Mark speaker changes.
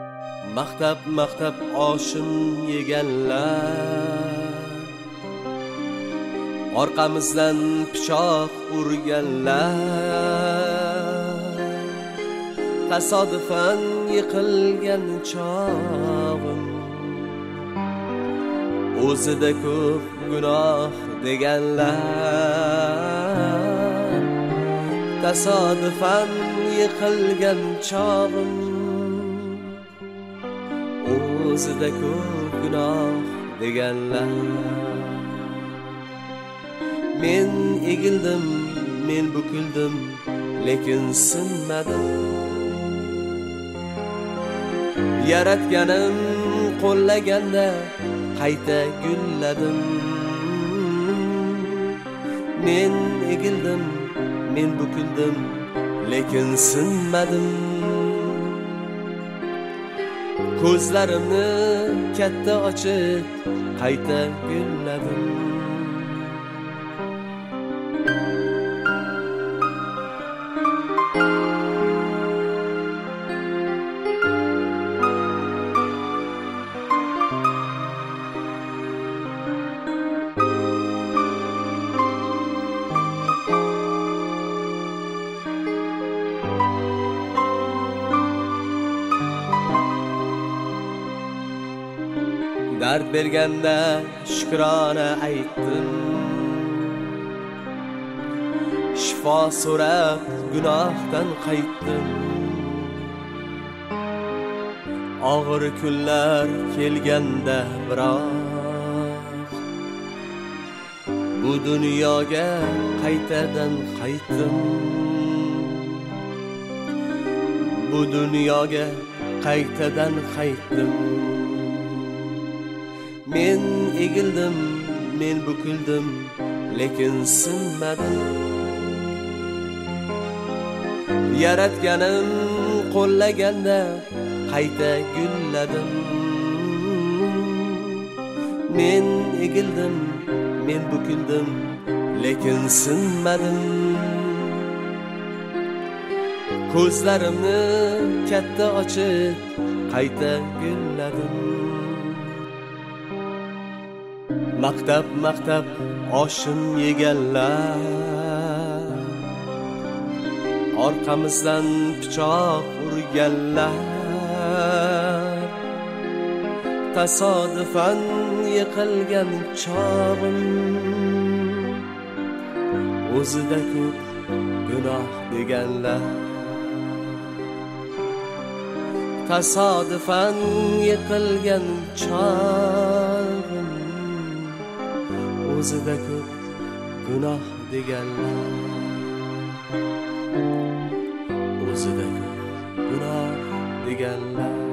Speaker 1: Maqtab oshim yeganlar, orqamizdan pichoq urganlar, tasodifan yiqilgan chog'im, o'zida ko'p gunoh deganlar, tasodifan yiqilgan chog'im, o'zida ko'p gunoh deganlar. Men egildim, men bukildim, lekin sinmadim. Yaratganim qo'llaganda qayta gulladim. Men egildim, men bukildim, lekin sinmadim. Ko'zlarimni katta ochib qayta gulladim. Dard berganda shukrona aytdim, shifo so'rab gunohdan qaytdim. Og'ir kunlar kelganda biroq bu dunyoga qaytadan qaytdim. Bu dunyoga qaytadan qaytdim. Men egildim, men bukildim, lekin sinmadim. Yaratganim qo'llaganda qayta gulladim. Men egildim, men bukildim, lekin sinmadim. Ko'zlarimni katta ochib qayta gulladim. Maqtab oshim yeganlar, orqamizdan pichoq urganlar, tasodifan yiqilgan chog'im, o'zida ko'p gunoh deganlar, tasodifan yiqilgan chog'im, o'zida ko'p gunoh deganlar, o'zida ko'p gunoh deganlar.